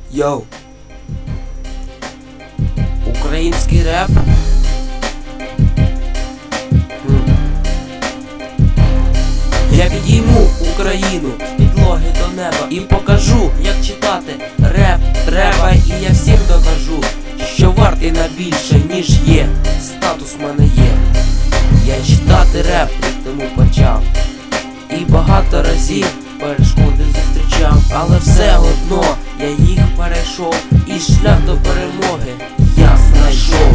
Йоу. Український реп. Я підійму Україну з підлоги до неба і покажу, як читати реп треба. І я всім докажу, що вартий на більше, ніж є. Статус в мене є. Я читати реп рік тому почав, і багато разів перешкоди зустрічав, але все одно я їх перейшов, і шлях до перемоги я знайшов.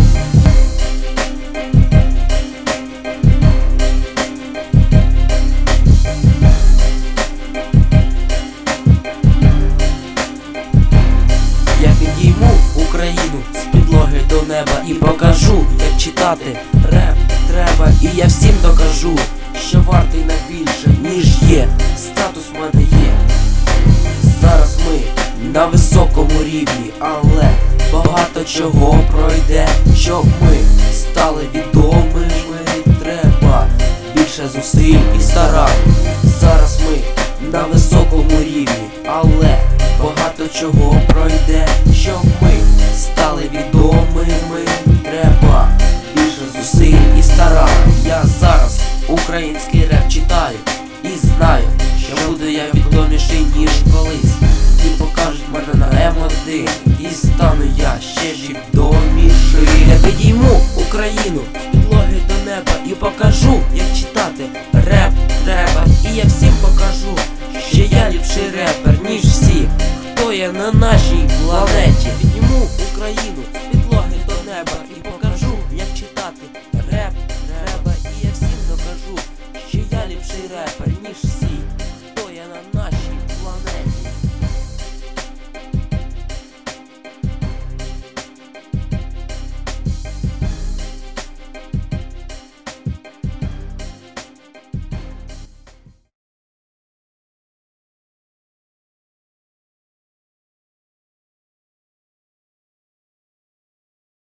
Я підійму Україну з підлоги до неба і покажу, як читати реп треба. І я всім докажу, що вартий на більше, ніж є. Статус в мене є. Зараз ми на високому рівні, але багато чого пройде, щоб ми стали відомими. Треба більше зусиль і старань. Зараз ми на високому рівні, але багато чого пройде, щоб ми стали відомими. Треба більше зусиль і старань. Я зараз український реп читаю і знаю, що буду я відоміший, ніж колись. І покажуть мене на М1, і стану я ще відоміший. Я підійму Україну з підлоги до неба і покажу, як читати реп треба. І я всім покажу, що я ліпший репер, ніж всі, хто є на нашій планеті. Підніму Україну